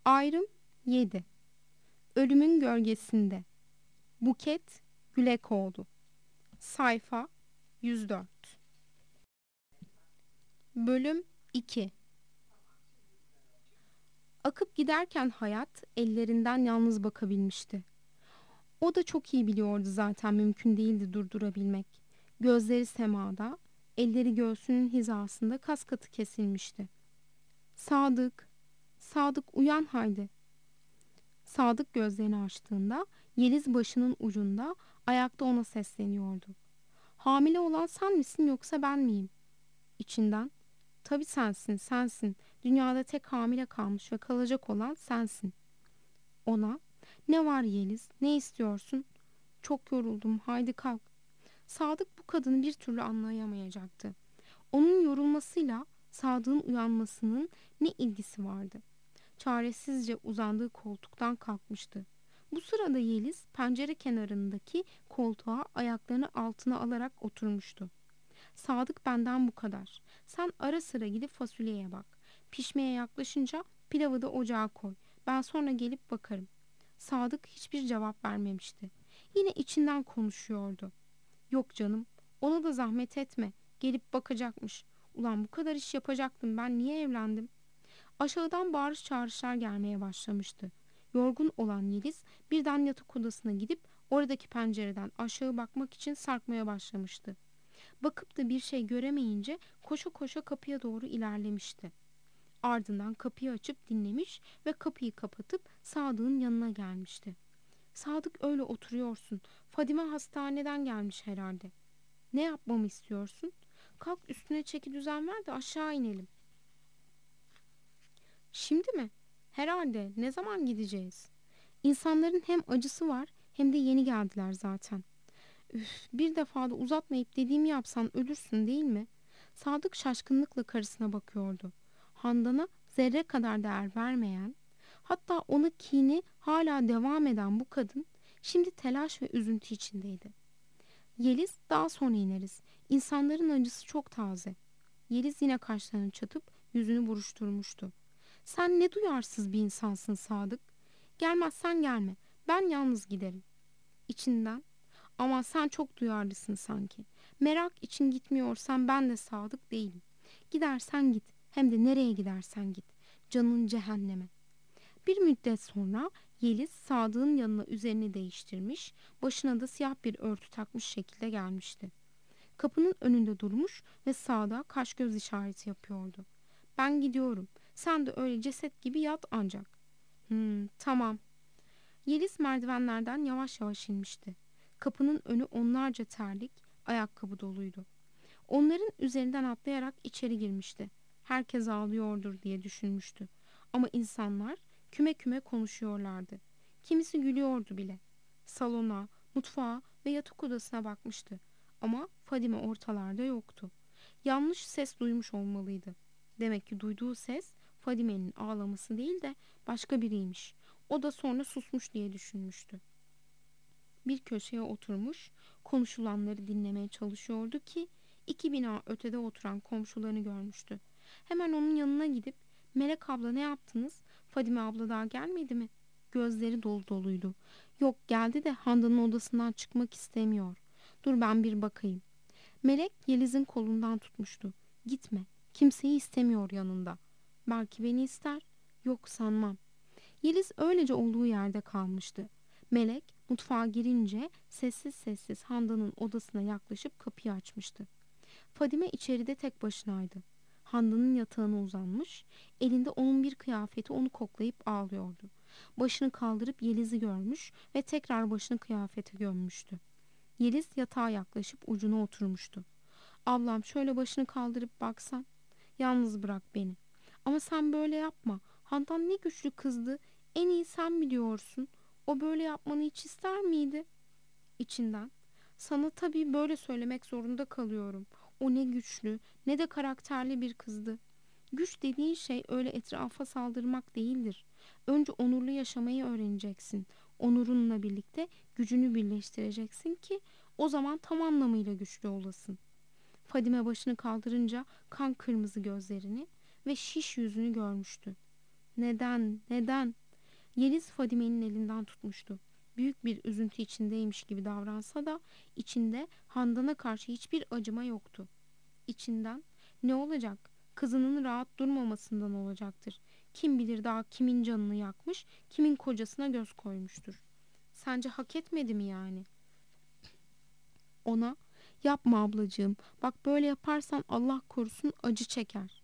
Ayrım 7. Ölümün gölgesinde. Buket Gülekoğlu. Sayfa 104. Bölüm 2. Akıp giderken hayat ellerinden yalnız bakabilmişti. O da çok iyi biliyordu zaten mümkün değildi durdurabilmek. Gözleri semada, elleri göğsünün hizasında kaskatı kesilmişti. Sadık, Sadık uyan haydi. Sadık gözlerini açtığında Yeliz başının ucunda ayakta ona sesleniyordu. Hamile olan sen misin yoksa ben miyim? İçinden, tabii sensin, sensin. Dünyada tek hamile kalmış ve kalacak olan sensin. Ona, ne var Yeliz, ne istiyorsun? Çok yoruldum, haydi kalk. Sadık bu kadını bir türlü anlayamayacaktı. Onun yorulmasıyla Sadık'ın uyanmasının ne ilgisi vardı? Çaresizce uzandığı koltuktan kalkmıştı. Bu sırada Yeliz pencere kenarındaki koltuğa ayaklarını altına alarak oturmuştu. Sadık benden bu kadar. Sen ara sıra gidip fasulyeye bak. Pişmeye yaklaşınca pilavı da ocağa koy. Ben sonra gelip bakarım. Sadık hiçbir cevap vermemişti. Yine içinden konuşuyordu. Yok canım, ona da zahmet etme. Gelip bakacakmış. Ulan bu kadar iş yapacaktım, ben niye evlendim? Aşağıdan bağırış çağrışlar gelmeye başlamıştı. Yorgun olan Yeliz birden yatak odasına gidip oradaki pencereden aşağı bakmak için sarkmaya başlamıştı. Bakıp da bir şey göremeyince koşa koşa kapıya doğru ilerlemişti. Ardından kapıyı açıp dinlemiş ve kapıyı kapatıp Sadık'ın yanına gelmişti. Sadık, öyle oturuyorsun. Fadime hastaneden gelmiş herhalde. Ne yapmamı istiyorsun? Kalk üstüne çeki düzen ver de aşağı inelim. Şimdi mi? Herhalde. Ne zaman gideceğiz? İnsanların hem acısı var hem de yeni geldiler zaten. Üf, bir defa da uzatmayıp dediğimi yapsan ölürsün değil mi? Sadık şaşkınlıkla karısına bakıyordu. Handan'a zerre kadar değer vermeyen, hatta ona kini hala devam eden bu kadın şimdi telaş ve üzüntü içindeydi. Yeliz, daha sonra ineriz. İnsanların acısı çok taze. Yeliz yine kaşlarını çatıp yüzünü buruşturmuştu. Sen ne duyarsız bir insansın Sadık. Gelmezsen gelme. Ben yalnız giderim. İçinden, ama sen çok duyarlısın sanki. Merak için gitmiyorsan ben de sadık değilim. Gidersen git. Hem de nereye gidersen git. Canın cehenneme. Bir müddet sonra Yeliz Sadık'ın yanına üzerini değiştirmiş, başına da siyah bir örtü takmış şekilde gelmişti. Kapının önünde durmuş ve Sadık'a kaş göz işareti yapıyordu. Ben gidiyorum. Sen de öyle ceset gibi yat ancak. Tamam. Yeliz merdivenlerden yavaş yavaş inmişti. Kapının önü onlarca terlik, ayakkabı doluydu. Onların üzerinden atlayarak içeri girmişti. Herkes ağlıyordur diye düşünmüştü. Ama insanlar küme küme konuşuyorlardı. Kimisi gülüyordu bile. Salona, mutfağa ve yatak odasına bakmıştı. Ama Fadime ortalarda yoktu. Yanlış ses duymuş olmalıydı. Demek ki duyduğu ses Fadime'nin ağlaması değil de başka biriymiş. O da sonra susmuş diye düşünmüştü. Bir köşeye oturmuş, konuşulanları dinlemeye çalışıyordu ki 2 bina ötede oturan komşularını görmüştü. Hemen onun yanına gidip "Melek abla, ne yaptınız? Fadime abla daha gelmedi mi?" Gözleri dolu doluydu. "Yok, geldi de Handan'ın odasından çıkmak istemiyor. Dur ben bir bakayım." Melek Yeliz'in kolundan tutmuştu. "Gitme, kimseyi istemiyor yanında." "Belki beni ister." "Yok, sanmam." Yeliz öylece olduğu yerde kalmıştı. Melek mutfağa girince sessiz sessiz Handan'ın odasına yaklaşıp kapıyı açmıştı. Fadime içeride tek başınaydı. Handan'ın yatağına uzanmış, elinde onun bir kıyafeti onu koklayıp ağlıyordu. Başını kaldırıp Yeliz'i görmüş ve tekrar başını kıyafete gömmüştü. Yeliz yatağa yaklaşıp ucuna oturmuştu. "Ablam, şöyle başını kaldırıp baksan. Yalnız bırak beni. Ama sen böyle yapma. Handan ne güçlü kızdı. En iyi sen biliyorsun. O böyle yapmanı hiç ister miydi?" İçinden, "Sana tabii böyle söylemek zorunda kalıyorum. O ne güçlü, ne de karakterli bir kızdı. Güç dediğin şey öyle etrafa saldırmak değildir. Önce onurlu yaşamayı öğreneceksin. Onurunla birlikte gücünü birleştireceksin ki o zaman tam anlamıyla güçlü olasın." Fadime başını kaldırınca kan kırmızı gözlerini ve şiş yüzünü görmüştü. Neden? Neden? Yeliz Fadime'nin elinden tutmuştu. Büyük bir üzüntü içindeymiş gibi davransa da içinde Handan'a karşı hiçbir acıma yoktu. İçinden ne olacak? Kızının rahat durmamasından olacaktır. Kim bilir daha kimin canını yakmış, kimin kocasına göz koymuştur. Sence hak etmedi mi yani? Ona yapma ablacığım, bak böyle yaparsan Allah korusun acı çeker.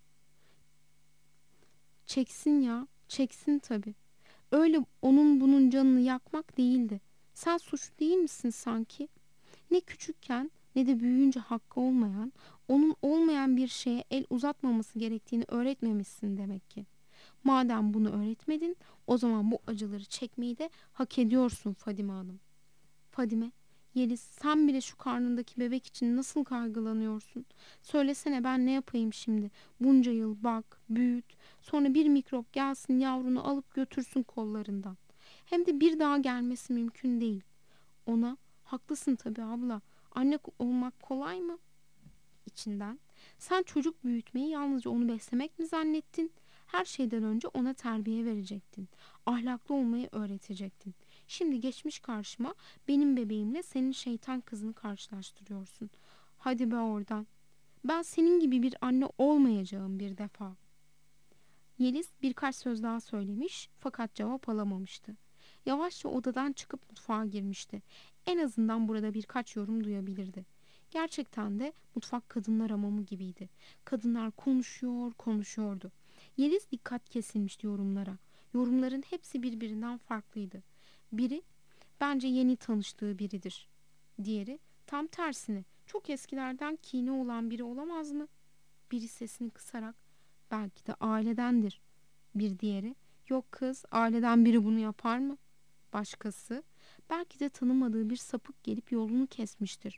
Çeksin ya, çeksin tabii. Öyle onun bunun canını yakmak değildi. Sen suçlu değil misin sanki? Ne küçükken ne de büyüyünce hakkı olmayan, onun olmayan bir şeye el uzatmaması gerektiğini öğretmemişsin demek ki. Madem bunu öğretmedin, o zaman bu acıları çekmeyi de hak ediyorsun Fadime Hanım. Fadime, Yeliz sen bile şu karnındaki bebek için nasıl kaygılanıyorsun? Söylesene ben ne yapayım şimdi? Bunca yıl bak, büyüt, sonra bir mikrop gelsin yavrunu alıp götürsün kollarından. Hem de bir daha gelmesi mümkün değil. Ona, haklısın tabii abla, anne olmak kolay mı? İçinden, sen çocuk büyütmeyi yalnızca onu beslemek mi zannettin? Her şeyden önce ona terbiye verecektin. Ahlaklı olmayı öğretecektin. Şimdi geçmiş karşıma benim bebeğimle senin şeytan kızını karşılaştırıyorsun. Hadi be oradan. Ben senin gibi bir anne olmayacağım bir defa. Yeliz birkaç söz daha söylemiş fakat cevap alamamıştı. Yavaşça odadan çıkıp mutfağa girmişti. En azından burada birkaç yorum duyabilirdi. Gerçekten de mutfak kadınlar hamamı gibiydi. Kadınlar konuşuyor, konuşuyordu. Yeliz dikkat kesilmişti yorumlara. Yorumların hepsi birbirinden farklıydı. Biri, bence yeni tanıştığı biridir. Diğeri, tam tersine, çok eskilerden kini olan biri olamaz mı? Biri sesini kısarak, belki de ailedendir. Bir diğeri, yok kız, aileden biri bunu yapar mı? Başkası, belki de tanımadığı bir sapık gelip yolunu kesmiştir.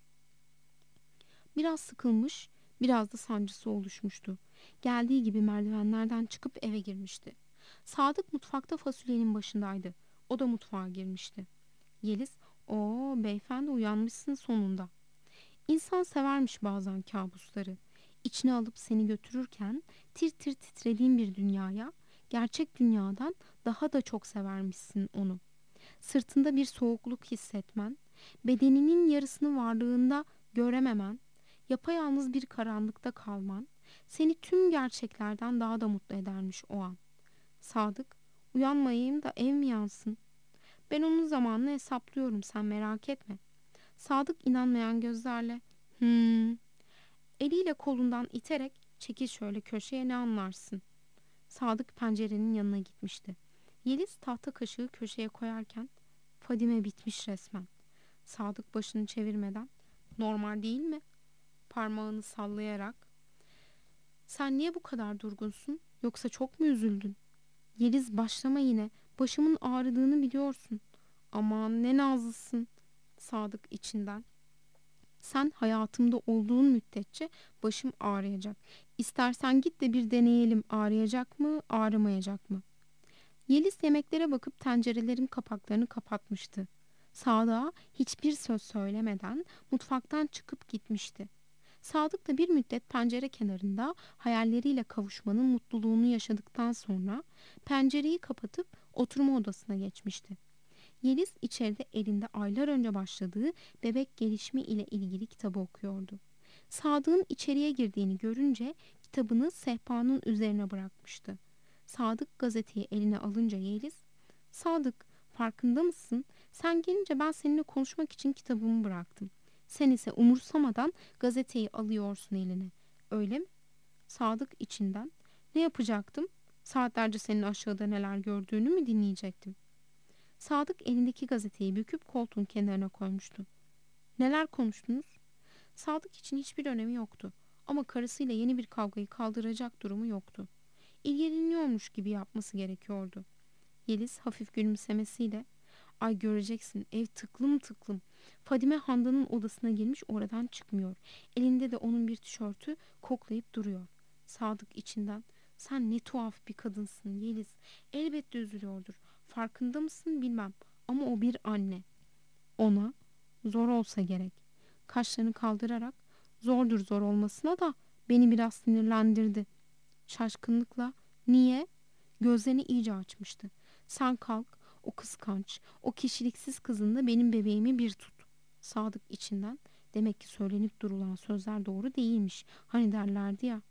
Biraz sıkılmış, biraz da sancısı oluşmuştu. Geldiği gibi merdivenlerden çıkıp eve girmişti. Sadık mutfakta fasulyenin başındaydı. O da mutfağa girmişti. Yeliz, o beyefendi uyanmışsın sonunda. İnsan severmiş bazen kabusları. İçine alıp seni götürürken tir tir titrediğin bir dünyaya, gerçek dünyadan daha da çok severmişsin onu. Sırtında bir soğukluk hissetmen, bedeninin yarısını varlığında görememen, yapayalnız bir karanlıkta kalman, seni tüm gerçeklerden daha da mutlu edermiş o an. Sadık, uyanmayayım da ev mi yansın? Ben onun zamanını hesaplıyorum, sen merak etme. Sadık inanmayan gözlerle, eliyle kolundan iterek, çekil şöyle köşeye ne anlarsın? Sadık pencerenin yanına gitmişti. Yeliz tahta kaşığı köşeye koyarken, Fadime bitmiş resmen. Sadık başını çevirmeden, normal değil mi? Parmağını sallayarak, sen niye bu kadar durgunsun? Yoksa çok mu üzüldün? Yeliz başlama yine. Başımın ağrıdığını biliyorsun. Aman ne nazlısın. Sadık içinden. Sen hayatımda olduğun müddetçe başım ağrıyacak. İstersen git de bir deneyelim ağrıyacak mı, ağrımayacak mı? Yeliz yemeklere bakıp tencerelerin kapaklarını kapatmıştı. Sadık'a hiçbir söz söylemeden mutfaktan çıkıp gitmişti. Sadık da bir müddet pencere kenarında hayalleriyle kavuşmanın mutluluğunu yaşadıktan sonra pencereyi kapatıp oturma odasına geçmişti. Yeliz içeride elinde aylar önce başladığı bebek gelişimi ile ilgili kitabı okuyordu. Sadık'ın içeriye girdiğini görünce kitabını sehpanın üzerine bırakmıştı. Sadık gazeteyi eline alınca Yeliz, "Sadık, farkında mısın? Sen gelince ben seninle konuşmak için kitabımı bıraktım. Sen ise umursamadan gazeteyi alıyorsun eline. Öyle mi?" Sadık içinden, "Ne yapacaktım? Saatlerce senin aşağıda neler gördüğünü mü dinleyecektim?" Sadık elindeki gazeteyi büküp koltuğun kenarına koymuştu. "Neler konuştunuz?" Sadık için hiçbir önemi yoktu. Ama karısıyla yeni bir kavgayı kaldıracak durumu yoktu. İlgileniyormuş gibi yapması gerekiyordu. Yeliz hafif gülümsemesiyle, "Ay göreceksin, ev tıklım tıklım. Fadime Handan'ın odasına girmiş, oradan çıkmıyor. Elinde de onun bir tişörtü, koklayıp duruyor." Sadık içinden, "Sen ne tuhaf bir kadınsın Yeliz. Elbette üzülüyordur. Farkında mısın bilmem. Ama o bir anne. Ona zor olsa gerek." Kaşlarını kaldırarak, "Zordur zor olmasına da beni biraz sinirlendirdi." Şaşkınlıkla, "Niye?" Gözlerini iyice açmıştı. Sen kalk, o kıskanç, o kişiliksiz kızınla benim bebeğimi bir tut. Sadık içinden, demek ki söylenip durulan sözler doğru değilmiş. Hani derlerdi ya,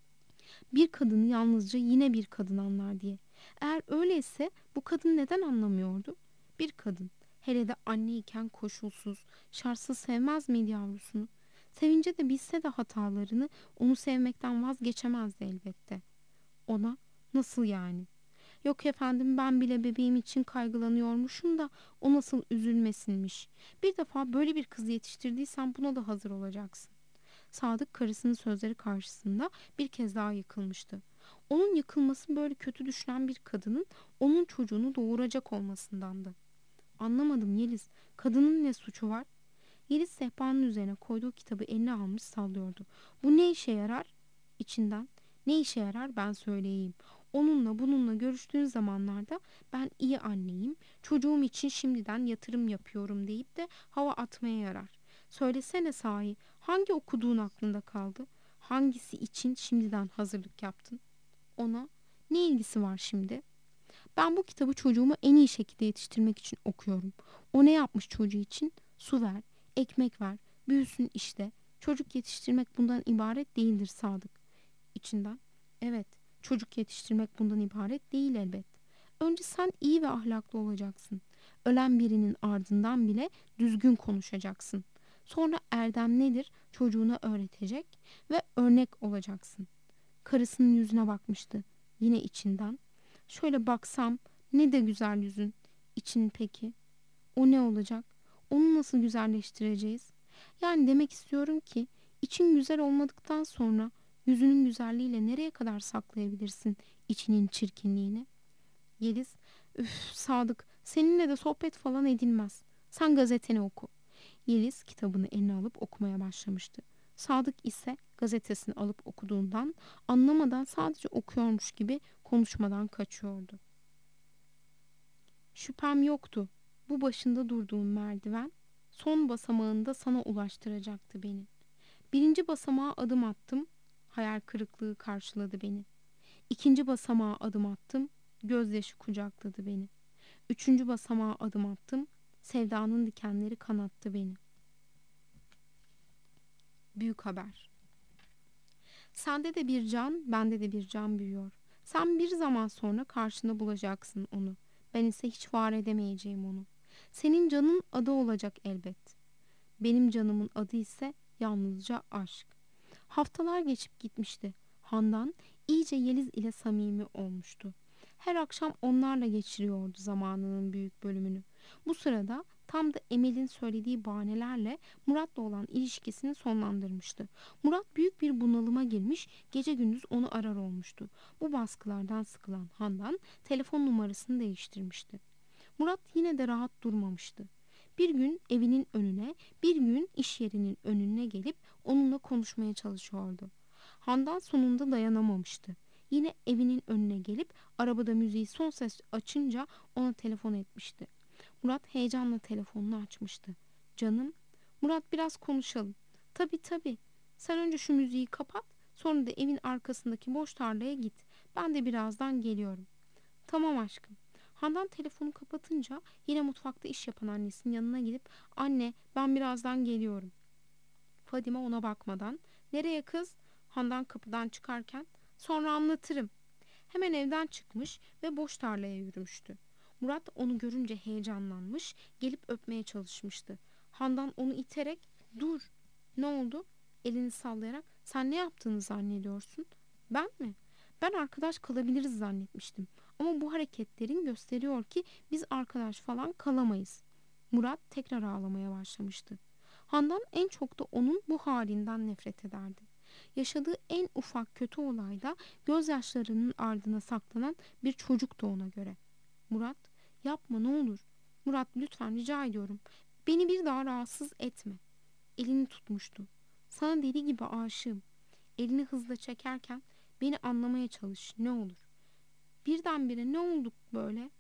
bir kadını yalnızca yine bir kadın anlar diye. Eğer öyleyse bu kadın neden anlamıyordu? Bir kadın, hele de anneyken koşulsuz, şartsız sevmez miydi yavrusunu? Sevince de bilse de hatalarını, onu sevmekten vazgeçemezdi elbette. Ona nasıl yani? Yok efendim, ben bile bebeğim için kaygılanıyormuşum da o nasıl üzülmesinmiş. Bir defa böyle bir kız yetiştirdiysen buna da hazır olacaksın. Sadık karısının sözleri karşısında bir kez daha yıkılmıştı. Onun yıkılması böyle kötü düşünen bir kadının onun çocuğunu doğuracak olmasındandı. Anlamadım Yeliz, kadının ne suçu var? Yeliz sehpanın üzerine koyduğu kitabı eline almış sallıyordu. Bu ne işe yarar? İçinden, ne işe yarar ben söyleyeyim. Onunla bununla görüştüğün zamanlarda ben iyi anneyim, çocuğum için şimdiden yatırım yapıyorum deyip de hava atmaya yarar. Söylesene sahi, hangi okuduğun aklında kaldı? Hangisi için şimdiden hazırlık yaptın? Ona ne ilgisi var şimdi? Ben bu kitabı çocuğumu en iyi şekilde yetiştirmek için okuyorum. O ne yapmış çocuğu için? Su ver, ekmek ver, büyüsün işte. Çocuk yetiştirmek bundan ibaret değildir Sadık. İçinden, evet, çocuk yetiştirmek bundan ibaret değil elbet. Önce sen iyi ve ahlaklı olacaksın. Ölen birinin ardından bile düzgün konuşacaksın. Sonra erdem nedir çocuğuna öğretecek ve örnek olacaksın. Karısının yüzüne bakmıştı. Yine içinden. Şöyle baksam ne de güzel yüzün. İçin peki? O ne olacak? Onu nasıl güzelleştireceğiz? Yani demek istiyorum ki için güzel olmadıktan sonra yüzünün güzelliğiyle nereye kadar saklayabilirsin içinin çirkinliğini? Yeliz, üf Sadık, seninle de sohbet falan edilmez. Sen gazeteni oku. Yeliz kitabını eline alıp okumaya başlamıştı. Sadık ise gazetesini alıp okuduğundan anlamadan sadece okuyormuş gibi konuşmadan kaçıyordu. Şüphem yoktu. Bu başında durduğum merdiven son basamağında sana ulaştıracaktı beni. Birinci basamağa adım attım. Hayal kırıklığı karşıladı beni. İkinci basamağa adım attım. Gözyaşı kucakladı beni. Üçüncü basamağa adım attım. Sevdanın dikenleri kanattı beni. Büyük haber. Sende de bir can, bende de bir can büyüyor. Sen bir zaman sonra karşında bulacaksın onu. Ben ise hiç var edemeyeceğim onu. Senin canın adı olacak elbet. Benim canımın adı ise yalnızca aşk. Haftalar geçip gitmişti. Handan iyice Yeliz ile samimi olmuştu. Her akşam onlarla geçiriyordu zamanının büyük bölümünü. Bu sırada tam da Emel'in söylediği bahanelerle Murat'la olan ilişkisini sonlandırmıştı. Murat büyük bir bunalıma girmiş, gece gündüz onu arar olmuştu. Bu baskılardan sıkılan Handan telefon numarasını değiştirmişti. Murat yine de rahat durmamıştı. Bir gün evinin önüne, bir gün iş yerinin önüne gelip onunla konuşmaya çalışıyordu. Handan sonunda dayanamamıştı. Yine evinin önüne gelip arabada müziği son ses açınca ona telefon etmişti. Murat heyecanla telefonunu açmıştı. Canım, Murat biraz konuşalım. Tabii tabii. Sen önce şu müziği kapat, sonra da evin arkasındaki boş tarlaya git. Ben de birazdan geliyorum. Tamam aşkım. Handan telefonu kapatınca yine mutfakta iş yapan annesinin yanına gidip anne ben birazdan geliyorum. Fadime ona bakmadan nereye kız? Handan kapıdan çıkarken sonra anlatırım. Hemen evden çıkmış ve boş tarlaya yürümüştü. Murat onu görünce heyecanlanmış, gelip öpmeye çalışmıştı. Handan onu iterek dur. Ne oldu? Elini sallayarak sen ne yaptığını zannediyorsun? Ben mi? Ben arkadaş kalabiliriz zannetmiştim. Ama bu hareketlerin gösteriyor ki biz arkadaş falan kalamayız. Murat tekrar ağlamaya başlamıştı. Handan en çok da onun bu halinden nefret ederdi. Yaşadığı en ufak kötü olayda gözyaşlarının ardına saklanan bir çocuktu ona göre. Murat, yapma ne olur. Murat lütfen rica ediyorum. Beni bir daha rahatsız etme. Elini tutmuştu. Sana deli gibi aşığım. Elini hızla çekerken beni anlamaya çalış ne olur. Birdenbire ne olduk böyle?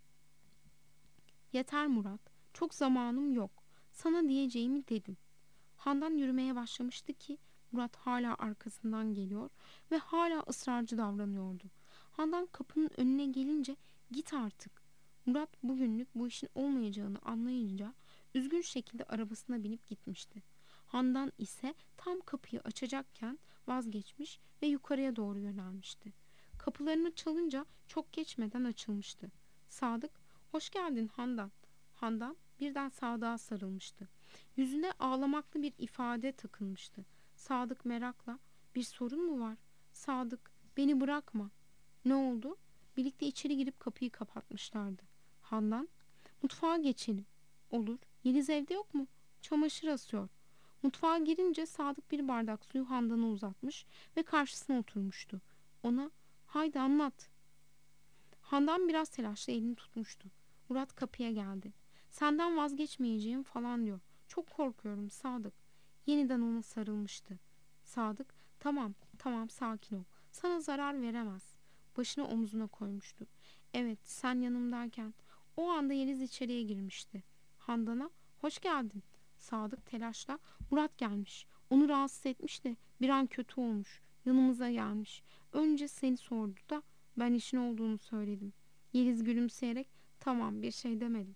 Yeter Murat. Çok zamanım yok. Sana diyeceğimi dedim. Handan yürümeye başlamıştı ki Murat hala arkasından geliyor ve hala ısrarcı davranıyordu. Handan kapının önüne gelince git artık. Murat bugünlük bu işin olmayacağını anlayınca üzgün şekilde arabasına binip gitmişti. Handan ise tam kapıyı açacakken vazgeçmiş ve yukarıya doğru yönelmişti. Kapılarını çalınca çok geçmeden açılmıştı. Sadık, hoş geldin Handan. Handan birden Sadık'a sarılmıştı. Yüzüne ağlamaklı bir ifade takılmıştı. Sadık merakla, bir sorun mu var? Sadık, beni bırakma. Ne oldu? Birlikte içeri girip kapıyı kapatmışlardı. Handan, mutfağa geçelim. Olur. Yeliz evde yok mu? Çamaşır asıyor. Mutfağa girince Sadık bir bardak suyu Handan'a uzatmış ve karşısına oturmuştu. Ona, haydi anlat. Handan biraz telaşla elini tutmuştu. Murat kapıya geldi. Senden vazgeçmeyeceğim falan diyor. Çok korkuyorum Sadık. Yeniden ona sarılmıştı. Sadık, tamam, tamam sakin ol. Sana zarar veremez. Başını omzuna koymuştu. Evet, sen yanımdayken. O anda Yeliz içeriye girmişti. Handan'a, hoş geldin. Sadık telaşla, Murat gelmiş. Onu rahatsız etmiş de bir an kötü olmuş. Yanımıza gelmiş. Önce seni sordu da ben işin olduğunu söyledim. Yeliz gülümseyerek, tamam bir şey demedim.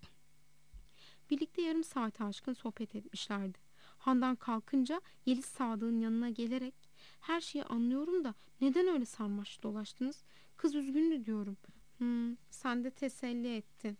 Birlikte yarım saate aşkın sohbet etmişlerdi. Handan kalkınca Yeliz Sadık'ın yanına gelerek, her şeyi anlıyorum da neden öyle sarmaş dolaştınız? Kız üzgündü diyorum. Sen de teselli ettin.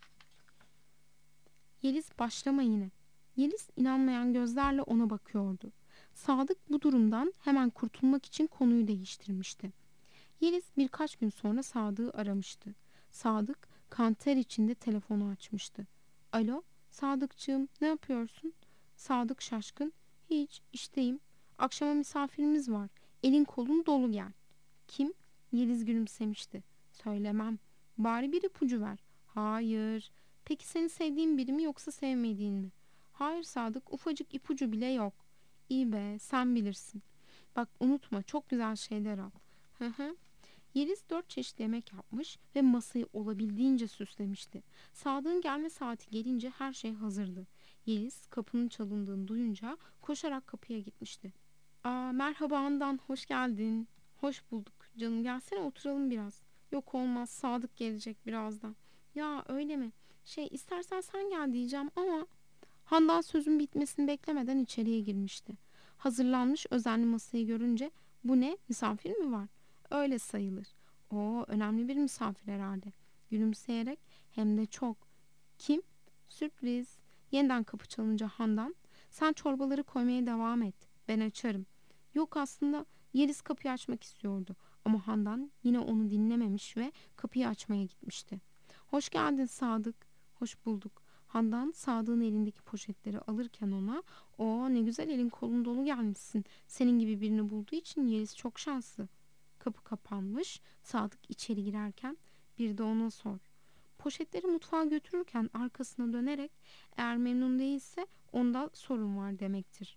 Yeliz, başlama yine. Yeliz inanmayan gözlerle ona bakıyordu. Sadık bu durumdan hemen kurtulmak için konuyu değiştirmişti. Yeliz birkaç gün sonra Sadık'ı aramıştı. Sadık kanter içinde telefonu açmıştı. Alo, Sadıkçığım, ne yapıyorsun? Sadık şaşkın. Hiç, işteyim. Akşama misafirimiz var. Elin kolun dolu gel. Kim? Yeliz gülümsemişti. Söylemem. Bari bir ipucu ver. Hayır. Peki seni sevdiğin biri mi yoksa sevmediğin mi? Hayır Sadık, ufacık ipucu bile yok. İyi be, sen bilirsin. Bak unutma, çok güzel şeyler al. Hı hı. Yeliz 4 çeşit yemek yapmış ve masayı olabildiğince süslemişti. Sadık'ın gelme saati gelince her şey hazırdı. Yeliz kapının çalındığını duyunca koşarak kapıya gitmişti. Merhaba Handan, hoş geldin. Hoş bulduk canım, gelsene oturalım biraz. Yok olmaz, Sadık gelecek birazdan. Ya öyle mi? İstersen sen gel diyeceğim ama... Handan sözün bitmesini beklemeden içeriye girmişti. Hazırlanmış özenli masayı görünce, bu ne, misafir mi var? Öyle sayılır. O önemli bir misafir herhalde. Gülümseyerek, hem de çok. Kim? Sürpriz. Yeniden kapı çalınca Handan, sen çorbaları koymaya devam et. Ben açarım. Yok aslında Yeliz kapıyı açmak istiyordu. Ama Handan yine onu dinlememiş ve kapıyı açmaya gitmişti. Hoş geldin Sadık. Hoş bulduk. Handan Sadık'ın elindeki poşetleri alırken ona, o ne güzel elin kolun dolu gelmişsin. Senin gibi birini bulduğu için Yeliz çok şanslı. Kapı kapanmış. Sadık içeri girerken, bir de ona sor. Poşetleri mutfağa götürürken arkasına dönerek, eğer memnun değilse onda sorun var demektir.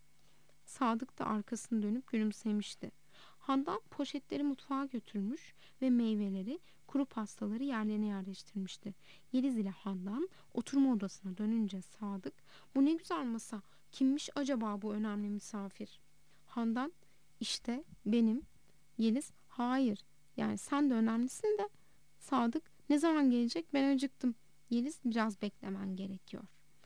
Sadık da arkasını dönüp gülümsemişti. Handan poşetleri mutfağa götürmüş ve meyveleri, kuru pastaları yerlerine yerleştirmişti. Yeliz ile Handan oturma odasına dönünce Sadık, bu ne güzel masa, kimmiş acaba bu önemli misafir? Handan, işte benim. Yeliz, hayır, yani sen de önemlisin de. Sadık, ne zaman gelecek, ben acıktım. Yeliz, biraz beklemen gerekiyor.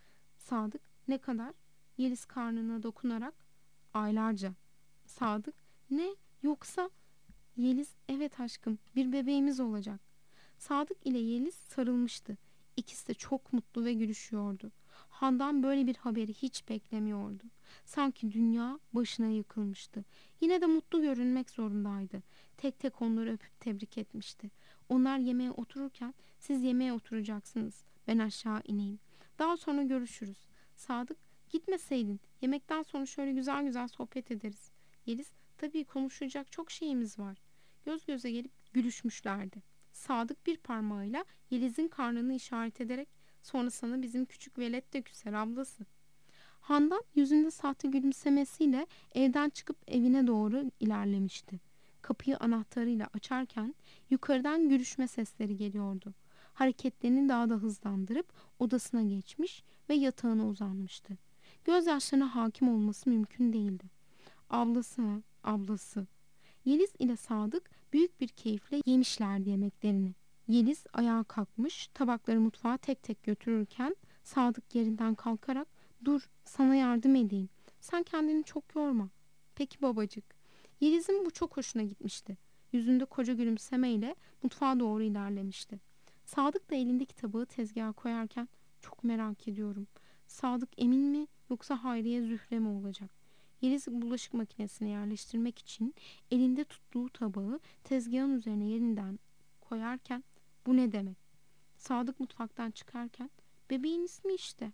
Sadık, ne kadar? Yeliz karnına dokunarak, aylarca. Sadık, ne, yoksa? Yeliz, evet aşkım, bir bebeğimiz olacak. Sadık ile Yeliz sarılmıştı. İkisi de çok mutlu ve gülüşüyordu. Handan böyle bir haberi hiç beklemiyordu. Sanki dünya başına yıkılmıştı. Yine de mutlu görünmek zorundaydı. Tek tek onları öpüp tebrik etmişti. Onlar yemeğe otururken, siz yemeğe oturacaksınız, ben aşağı ineyim. Daha sonra görüşürüz. Sadık, gitmeseydin, yemekten sonra şöyle güzel güzel sohbet ederiz. Yeliz, tabii konuşacak çok şeyimiz var. Göz göze gelip gülüşmüşlerdi. Sadık bir parmağıyla Yeliz'in karnını işaret ederek, sonra sana bizim küçük velet de küser ablası. Handan yüzünde sahte gülümsemesiyle evden çıkıp evine doğru ilerlemişti. Kapıyı anahtarıyla açarken yukarıdan gülüşme sesleri geliyordu. Hareketlerini daha da hızlandırıp odasına geçmiş ve yatağına uzanmıştı. Gözyaşlarına hakim olması mümkün değildi. Ablası mı? Ablası. Yeliz ile Sadık Büyük bir keyifle yemişlerdi yemeklerini. Yeliz ayağa kalkmış, tabakları mutfağa tek tek götürürken Sadık yerinden kalkarak ''Dur, sana yardım edeyim. Sen kendini çok yorma.'' ''Peki babacık.'' Yeliz'in bu çok hoşuna gitmişti. Yüzünde koca gülümsemeyle mutfağa doğru ilerlemişti. Sadık da elindeki tabağı tezgaha koyarken ''Çok merak ediyorum. Sadık Emin mi yoksa Hayriye Zühre mi olacak?'' Yeliz bulaşık makinesine yerleştirmek için elinde tuttuğu tabağı tezgahın üzerine yeniden koyarken ''Bu ne demek?'' Sadık mutfaktan çıkarken ''Bebeğin ismi işte.''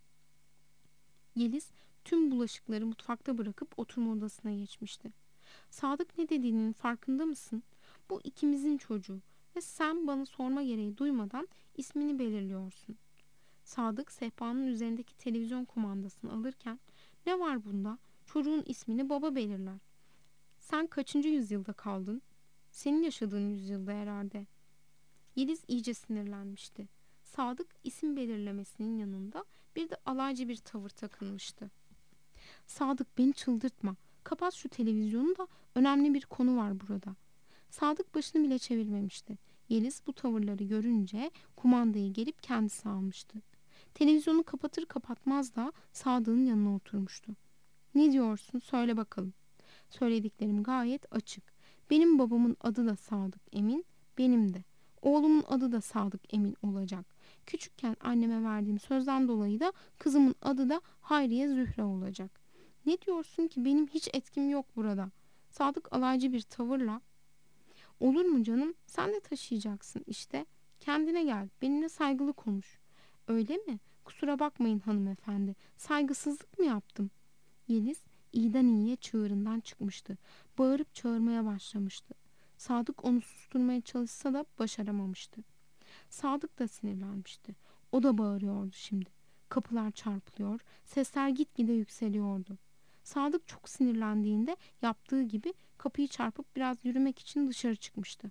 Yeliz tüm bulaşıkları mutfakta bırakıp oturma odasına geçmişti. ''Sadık ne dediğinin farkında mısın? Bu ikimizin çocuğu ve sen bana sorma gereği duymadan ismini belirliyorsun.'' Sadık sehpanın üzerindeki televizyon kumandasını alırken ''Ne var bunda? Çocuğun ismini baba belirler. Sen kaçıncı yüzyılda kaldın? Senin yaşadığın yüzyılda herhalde.'' Yeliz iyice sinirlenmişti. Sadık isim belirlemesinin yanında bir de alaycı bir tavır takınmıştı. ''Sadık, beni çıldırtma. Kapat şu televizyonu da önemli bir konu var burada.'' Sadık başını bile çevirmemişti. Yeliz bu tavırları görünce kumandayı gelip kendisi almıştı. Televizyonu kapatır kapatmaz da Sadık'ın yanına oturmuştu. ''Ne diyorsun? Söyle bakalım.'' ''Söylediklerim gayet açık. Benim babamın adı da Sadık Emin, benim de. Oğlumun adı da Sadık Emin olacak. Küçükken anneme verdiğim sözden dolayı da kızımın adı da Hayriye Zühre olacak.'' ''Ne diyorsun ki? Benim hiç etkim yok burada.'' Sadık alaycı bir tavırla ''Olur mu canım? Sen de taşıyacaksın işte. Kendine gel. Benimle saygılı konuş.'' ''Öyle mi? Kusura bakmayın hanımefendi. Saygısızlık mı yaptım?'' Yeliz iyiden iyiye çığırından çıkmıştı. Bağırıp çağırmaya başlamıştı. Sadık onu susturmaya çalışsa da başaramamıştı. Sadık da sinirlenmişti. O da bağırıyordu şimdi. Kapılar çarpılıyor, sesler gitgide yükseliyordu. Sadık çok sinirlendiğinde yaptığı gibi kapıyı çarpıp biraz yürümek için dışarı çıkmıştı.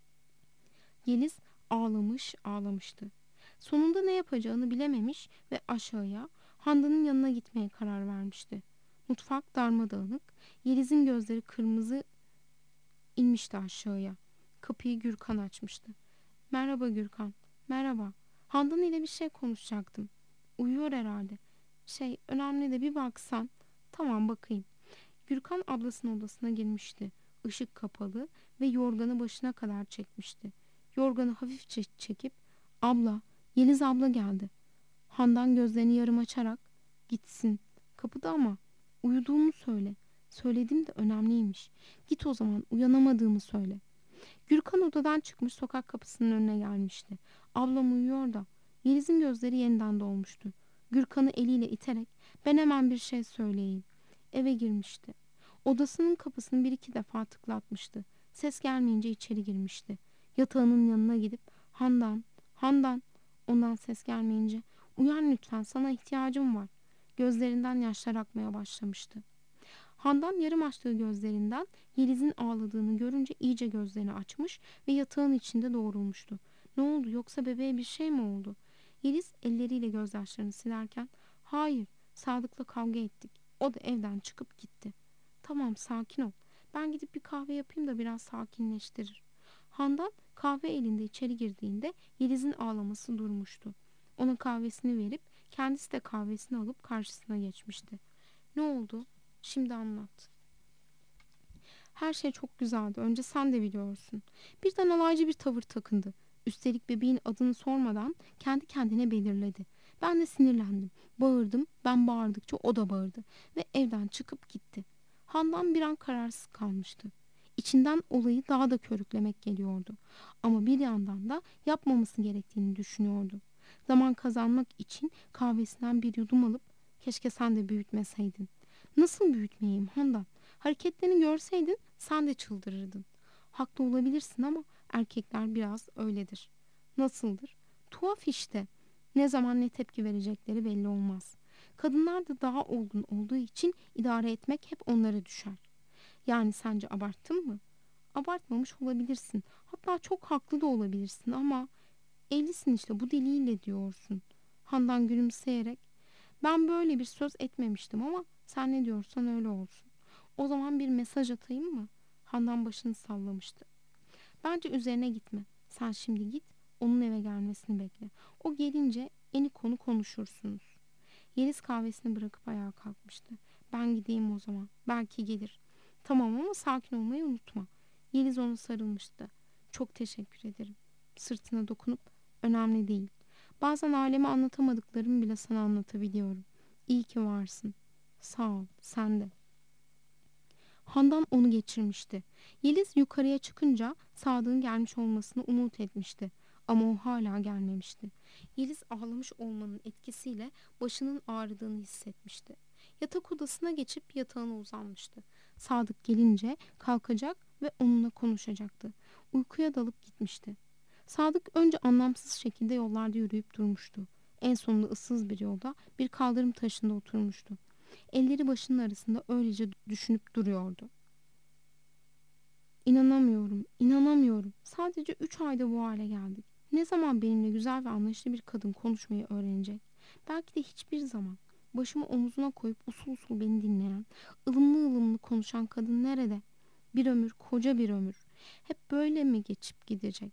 Yeliz ağlamış ağlamıştı. Sonunda ne yapacağını bilememiş ve aşağıya Handan'ın yanına gitmeye karar vermişti. Mutfak darmadağınık, Yeliz'in gözleri kırmızı inmişti aşağıya. Kapıyı Gürkan açmıştı. ''Merhaba Gürkan, merhaba. Handan ile bir şey konuşacaktım. Uyuyor herhalde. Önemli de bir baksan.'' ''Tamam, bakayım.'' Gürkan ablasının odasına girmişti. Işık kapalı ve yorganı başına kadar çekmişti. Yorganı hafifçe çekip ''Abla, Yeliz abla geldi.'' Handan gözlerini yarım açarak ''Gitsin. Kapıda ama uyuduğumu söyle. Söyledim de önemliymiş. Git o zaman, uyanamadığımı söyle.'' Gürkan odadan çıkmış sokak kapısının önüne gelmişti. ''Ablam uyuyor da.'' Yeliz'in gözleri yeniden dolmuştu. Gürkan'ı eliyle iterek ''Ben hemen bir şey söyleyeyim.'' Eve girmişti. Odasının kapısını bir iki defa tıklatmıştı. Ses gelmeyince içeri girmişti. Yatağının yanına gidip ''Handan, Handan.'' Ondan ses gelmeyince ''Uyan lütfen, sana ihtiyacım var.'' Gözlerinden yaşlar akmaya başlamıştı. Handan yarım açtığı gözlerinden Yeliz'in ağladığını görünce iyice gözlerini açmış ve yatağın içinde doğrulmuştu. ''Ne oldu, yoksa bebeğe bir şey mi oldu?'' Yeliz elleriyle gözyaşlarını silerken ''Hayır, Sadık'la kavga ettik. O da evden çıkıp gitti.'' ''Tamam, sakin ol. Ben gidip bir kahve yapayım da biraz sakinleştirir.'' Handan kahve elinde içeri girdiğinde Yeliz'in ağlaması durmuştu. Ona kahvesini verip kendisi de kahvesini alıp karşısına geçmişti. ''Ne oldu? Şimdi anlat.'' ''Her şey çok güzeldi. Önce sen de biliyorsun.'' Birden alaycı bir tavır takındı. Üstelik bebeğin adını sormadan kendi kendine belirledi. Ben de sinirlendim. Bağırdım. Ben bağırdıkça o da bağırdı. Ve evden çıkıp gitti. Handan bir an kararsız kalmıştı. İçinden olayı daha da körüklemek geliyordu. Ama bir yandan da yapmaması gerektiğini düşünüyordu. Zaman kazanmak için kahvesinden bir yudum alıp ''Keşke sen de büyütmeseydin.'' ''Nasıl büyütmeyeyim Handan? Hareketlerini görseydin sen de çıldırırdın.'' ''Haklı olabilirsin ama erkekler biraz öyledir.'' ''Nasıldır?'' ''Tuhaf işte. Ne zaman ne tepki verecekleri belli olmaz. Kadınlar da daha olgun olduğu için idare etmek hep onlara düşer.'' ''Yani sence abarttın mı?'' ''Abartmamış olabilirsin. Hatta çok haklı da olabilirsin ama evlisin işte, bu deliyle diyorsun.'' Handan gülümseyerek ''Ben böyle bir söz etmemiştim ama sen ne diyorsan öyle olsun. O zaman bir mesaj atayım mı?'' Handan başını sallamıştı. Bence üzerine gitme. Sen şimdi git, onun eve gelmesini bekle. O gelince eni konu konuşursunuz. Yeliz kahvesini bırakıp ayağa kalkmıştı. Ben gideyim o zaman. Belki gelir. Tamam ama sakin olmayı unutma. Yeliz ona sarılmıştı. Çok teşekkür ederim. Sırtına dokunup önemli değil. Bazen aileme anlatamadıklarımı bile sana anlatabiliyorum. İyi ki varsın. Sağ ol, sen de. Handan onu geçirmişti. Yeliz yukarıya çıkınca Sadık'ın gelmiş olmasını umut etmişti. Ama o hala gelmemişti. Yeliz ağlamış olmanın etkisiyle başının ağrıdığını hissetmişti. Yatak odasına geçip yatağına uzanmıştı. Sadık gelince kalkacak ve onunla konuşacaktı. Uykuya dalıp gitmişti. Sadık önce anlamsız şekilde yollarda yürüyüp durmuştu. En sonunda ıssız bir yolda bir kaldırım taşında oturmuştu. Elleri başının arasında öylece düşünüp duruyordu. İnanamıyorum, inanamıyorum. Sadece 3 ayda bu hale geldik. Ne zaman benimle güzel ve anlayışlı bir kadın konuşmayı öğrenecek? Belki de hiçbir zaman. Başımı omuzuna koyup usul usul beni dinleyen, ılımlı ılımlı konuşan kadın nerede? Bir ömür, koca bir ömür. Hep böyle mi geçip gidecek?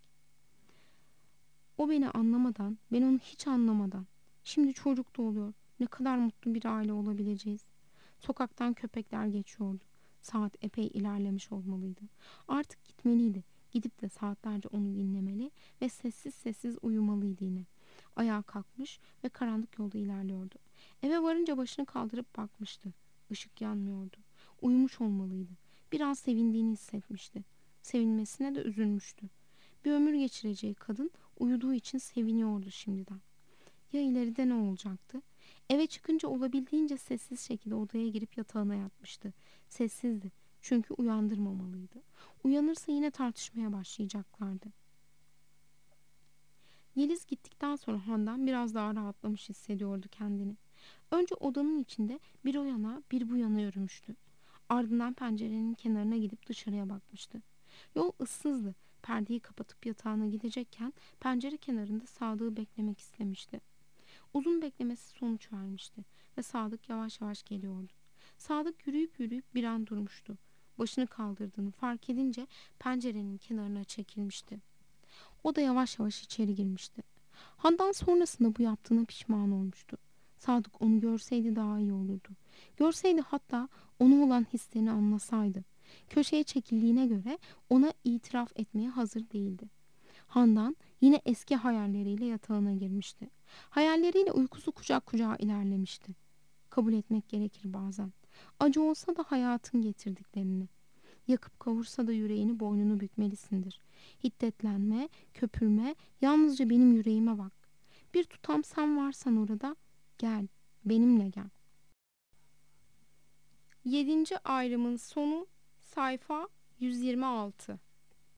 O beni anlamadan, ben onu hiç anlamadan. Şimdi çocuk da oluyor. Ne kadar mutlu bir aile olabileceğiz. Sokaktan köpekler geçiyordu. Saat epey ilerlemiş olmalıydı. Artık gitmeliydi. Gidip de saatlerce onu dinlemeli ve sessiz sessiz uyumalıydı yine. Ayağa kalkmış ve karanlık yolda ilerliyordu. Eve varınca başını kaldırıp bakmıştı. Işık yanmıyordu. Uyumuş olmalıydı. Biraz sevindiğini hissetmişti. Sevinmesine de üzülmüştü. Bir ömür geçireceği kadın uyuduğu için seviniyordu şimdiden. Ya ileride ne olacaktı? Eve çıkınca olabildiğince sessiz şekilde odaya girip yatağına yatmıştı. Sessizdi çünkü uyandırmamalıydı. Uyanırsa yine tartışmaya başlayacaklardı. Yeliz gittikten sonra Handan biraz daha rahatlamış hissediyordu kendini. Önce odanın içinde bir o yana bir bu yana yürümüştü. Ardından pencerenin kenarına gidip dışarıya bakmıştı. Yol ıssızdı. Perdeyi kapatıp yatağına gidecekken pencere kenarında Sadık'ı beklemek istemişti. Uzun beklemesi sonuç vermişti ve Sadık yavaş yavaş geliyordu. Sadık yürüyüp yürüyüp bir an durmuştu. Başını kaldırdığını fark edince pencerenin kenarına çekilmişti. O da yavaş yavaş içeri girmişti. Handan sonrasında bu yaptığına pişman olmuştu. Sadık onu görseydi daha iyi olurdu. Görseydi, hatta ona olan hislerini anlasaydı. Köşeye çekildiğine göre ona itiraf etmeye hazır değildi. Handan yine eski hayalleriyle yatağına girmişti. Hayalleriyle uykusu kucak kucağa ilerlemişti. Kabul etmek gerekir bazen. Acı olsa da hayatın getirdiklerini. Yakıp kavursa da yüreğini, boynunu bükmelisindir. Hiddetlenme, köpürme, yalnızca benim yüreğime bak. Bir tutam sen varsan orada, gel, benimle gel. 7. ayrımın sonu, sayfa 126.